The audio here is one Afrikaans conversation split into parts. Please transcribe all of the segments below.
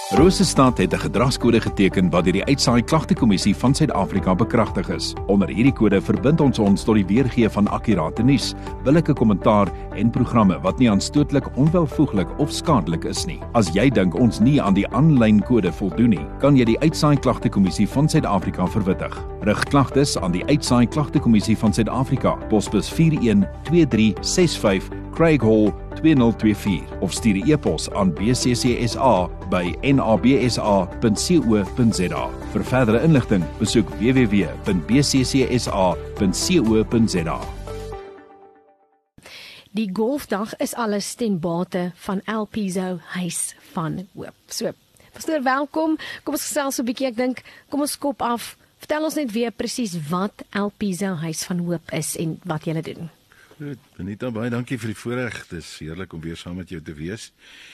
Rosestad het 'n gedragskode geteken wat deur die Uitsaai Klagtekommissie van Suid-Afrika bekragtig is. Onder hierdie kode verbind ons tot die weergee van akkurate nuus, billike kommentaar en programme wat nie aanstootlik, onwelvoeglik of skadelik is nie. As jy dink ons nie aan die aanlyn kode voldoen nie, kan jy die Uitsaai Klagtekommissie van Suid-Afrika verwittig. Rig klagtes aan die Uitsaai Klagtekommissie van Suid-Afrika, posbus 412365 Craig Hall 2024 of stuur 'n e-pos aan bccsa@nabsa.co.za. Vir verdere inligting, besoek www.bccsa.co.za. Die golfdag is alles ten bate van El Piso Huis van Hoop. So, pastoor, welkom. Kom ons gesels so 'n bietjie. Ek dink, kom ons kop af. Vertel ons net weer presies wat El Piso Huis van Hoop is en wat julle doen. Goed, Benita, baie dankie vir die voorreg. Dit is heerlik om weer saam met jou te wees.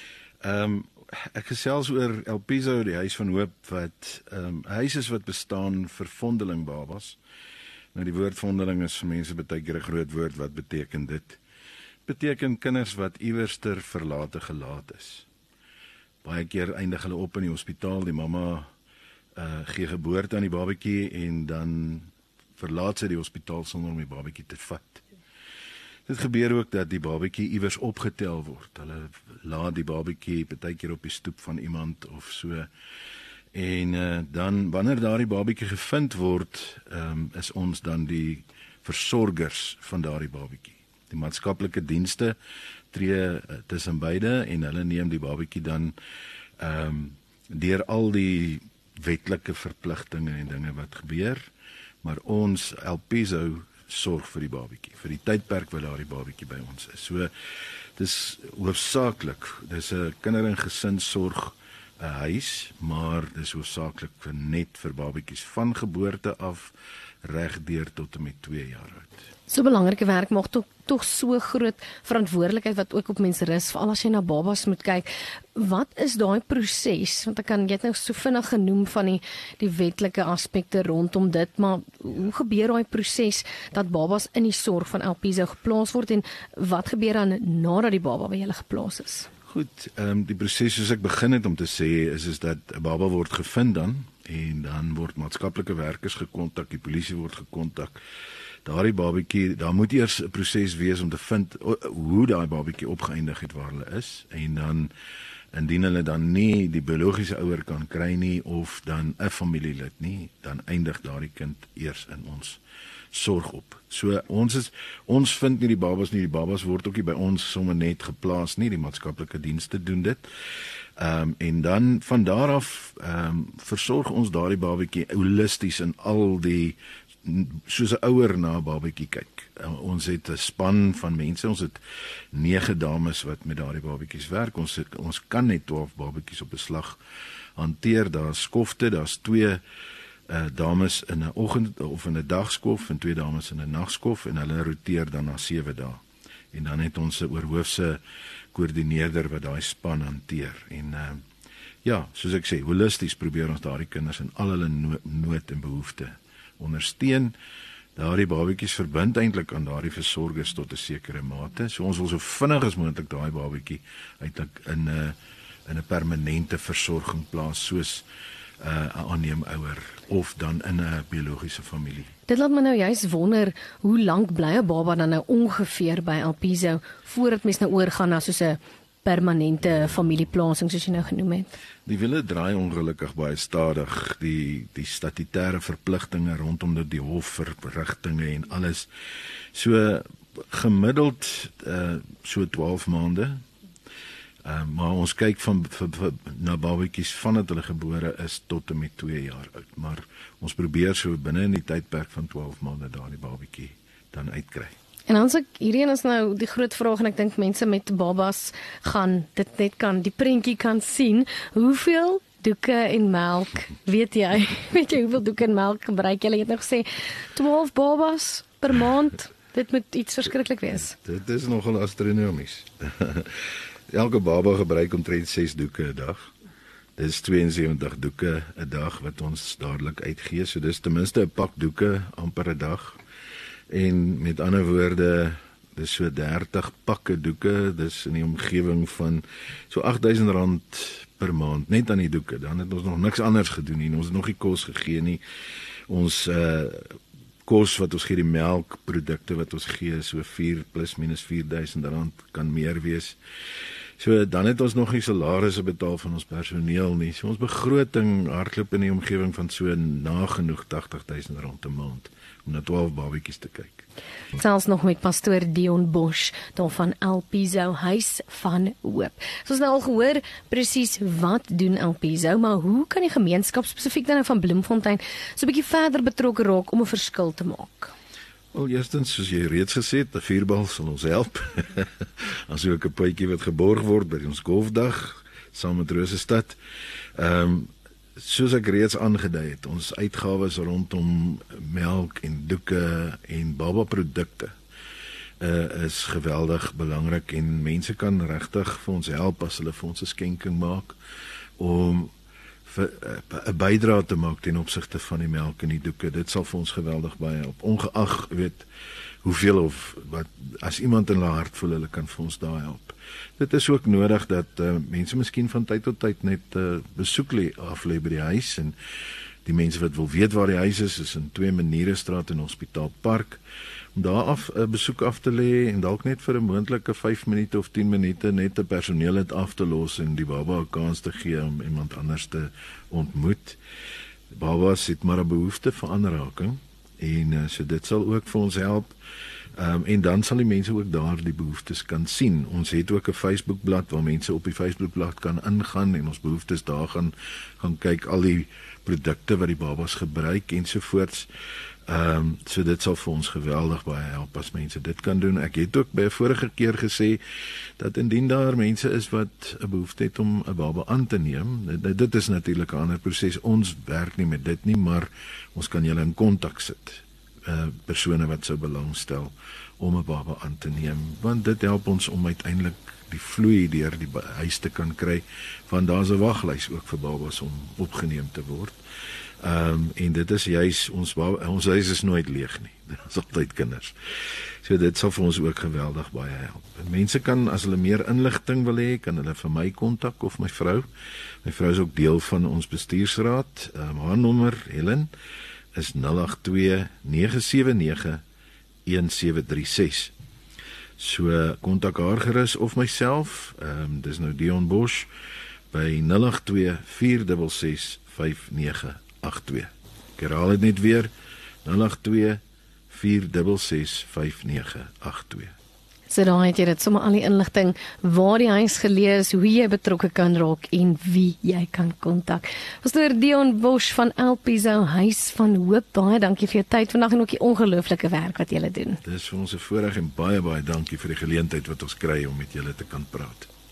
Ek gesels oor El Piso, die Huis van Hoop, wat huis is wat bestaan vir vondeling babas. Nou, die woord vondeling is vir mense baie keer 'n groot woord. Wat beteken dit? Beteken kinders wat iewerster verlate gelaat is. Baie keer eindig hulle op in die hospitaal, die mamma gee geboorte aan die babatjie en dan verlaat sy die hospitaal sonder om die babatjie te vat. Dit gebeur ook dat die babatjie iewers opgetel word. Hulle laat die babatjie baie keer op die stoep van iemand of so. En dan, wanneer daardie babatjie gevind word, is ons dan die versorgers van daardie babatjie. Die maatskaplike dienste tree tussen beide en hulle neem die babatjie dan deur al die wetlike verpligtinge en dinge wat gebeur, maar ons El Piso sorg vir die babatjie, vir die tydperk wat daardie babatjie by ons is. So, dis hoofsaaklik, dis 'n kinder- en gesinsorg huis, maar dis hoofsaaklik net vir babatjies van geboorte af reg deur tot en met 2 jaar oud. So belangrike werk, maar tog so groot verantwoordelikheid wat ook op mense rus, veral as jy na babas moet kyk. Wat is daai proses? Want jy het nou so vinnig genoem van die wetlike aspekte rondom dit, maar hoe gebeur daai proses dat babas in die sorg van El Piso geplaas word en wat gebeur dan nadat die baba by julle geplaas is? Goed, die proses soos ek begin het om te sê is dat 'n baba word gevind dan en dan word maatskaplike werkers gekontak, die polisie word gekontak. Daardie babatjie, daar moet eers 'n proses wees om te vind hoe daai babatjie opgeëindig het waar hulle is en dan indien hulle dan nie die biologiese ouer kan kry nie of dan 'n familielid nie, dan eindig daardie kind eers in ons sorg op. So ons vind nie die babas nie, die babas word ook nie by ons sommer net geplaas nie, die maatskaplike dienste doen dit. En dan van daar af versorg ons daardie babatjie holisties in al die, soos 'n ouer na 'n babatjie kyk. Ons het 'n span van mense, ons het 9 dames wat met daardie babatjies werk. Ons kan net 12 babatjies op 'n slag hanteer. Daar's skofte, daar's 2 dames in 'n oggend of in 'n dagskof en 2 dames in 'n nagskof en hulle roteer dan na 7 dae. En dan het ons 'n oorhoofse koördineerder wat daai span hanteer. En ja, soos ek sê, holisties probeer ons daardie kinders in al hulle nood en behoeftes ondersteun. Daardie babatjies verbind eintlik aan daardie versorgers tot 'n sekere mate. So ons wil so vinnig as moontlik daai babatjie eintlik in 'n permanente versorging plaas, soos 'n aanneemouer of dan in 'n biologiese familie. Dit laat my nou juist wonder, hoe lank bly 'n baba dan nou ongeveer by El Piso voordat mens nou oorgaan na soos 'n permanente familieplasing soos jy nou genoem het? Die wiele draai ongelukkig baie stadig. Die statutêre verpligtinge rondom die hofverrigtinge en alles. So gemiddeld so 12 maande. Maar ons kyk na babatjies vandat hulle gebore is tot en met 2 jaar oud. Maar ons probeer so binne in die tydperk van 12 maande daardie babatjie dan uitkry. En dan hierdie is nou die groot vraag en ek dink mense met babas gaan dit net die prentjie kan sien. Hoeveel doeke en melk, weet jy hoeveel doeke en melk gebruik jy? Jy het nou gesê 12 babas per maand. Dit moet iets verskriklik wees. Dit is nogal astronomies. Elke baba gebruik omtrent 6 doeke 'n dag. Dit is 72 doeke 'n dag wat ons dadelik uitgee. So dis ten minste 'n pak doeke amper 'n dag. En met ander woorde, dis so 30 pakke doeke, dis in die omgewing van so R8,000 per maand net aan die doeke. Dan het ons nog niks anders gedoen nie. Ons het nog nie kos gegee nie. Ons kos wat ons gee, die melkprodukte wat ons gee, so 4 plus minus R4,000 kan meer wees. So dan het ons nog nie salarisse betaal van ons personeel nie. So ons begroting hardloop in die omgewing van so nagenoeg R80,000 'n maand om na 12 babatjies te kyk. Selfs nog met pastoor Dion Bosch daar van El Piso Huis van Hoop. Soos nou al gehoor presies wat doen El Piso, maar hoe kan die gemeenskap spesifiek dan van Bloemfontein so 'n bietjie verder betrokke raak om 'n verskil te maak? Wel, eerstens, soos jy reeds gesê het, 'n vuurbal sal ons help. As ook 'n puitjie wat geborg word by ons golfdag saam met Rosestad. Soos ek reeds aangedui het, ons uitgawes rondom melk en doeke en babaprodukte is geweldig belangrik en mense kan regtig vir ons help as hulle vir ons 'n skenking maak om 'n bydrae te maak ten opsigte van die melk en die doeke. Dit sal vir ons geweldig baie help. Ongeag hoeveel of wat, as iemand in hulle hart voel, hulle kan vir ons daar help. Dit is ook nodig dat mense miskien van tyd tot tyd net besoek aflê by die huis, en die mense wat wil weet waar die huis is in 2 Manierestraat en Hospitaal Park, om daar 'n besoek af te lê en dalk net vir 'n moontlike 5 minute of 10 minute net 'n personeel het af te los en die baba 'n kans te gee om iemand anders te ontmoet. Babas het maar 'n behoefte vir aanraking en so dit sal ook vir ons help. En dan sal die mense ook daar die behoeftes kan sien. Ons het ook 'n Facebookblad waar mense op die Facebookblad kan ingaan en ons behoeftes daar gaan kyk, al die produkte wat die babas gebruik ensovoorts. So dit sal vir ons geweldig baie help as mense dit kan doen. Ek het ook by 'n vorige keer gesê dat indien daar mense is wat 'n behoefte het om 'n baba aan te neem, dit is natuurlik 'n ander proses. Ons werk nie met dit nie, maar ons kan julle in kontak sit. Persone wat sou belangstel om 'n baba aan te neem, want dit help ons om uiteindelik die vloei deur die huis te kan kry, want daar's 'n waglys ook vir babas om opgeneem te word. En dit is juis ons huis is nooit leeg nie. Dit is altyd kinders. So dit sal vir ons ook geweldig baie help. Mense kan, as hulle meer inligting wil hê, kan hulle vir my kontak of my vrou. My vrou is ook deel van ons bestuursraad. Haar nommer, Helen, is 082-979-1736. So kontak haar gerus of myself, dis nou Dion Bosch by 082-466-5982. Ek herhaal dit net weer, 082-466-5982. So daar het jy dit sommer al die inligting waar die huis geleë is, hoe jy betrokke kan raak en wie jy kan kontak. Pastoor Dion Bosch van El Piso Huis van Hoop, baie dankie vir jou tyd vandag en ook die ongelooflike werk wat julle doen. Dis vir ons 'n voorreg en baie dankie vir die geleentheid wat ons kry om met julle te kan praat.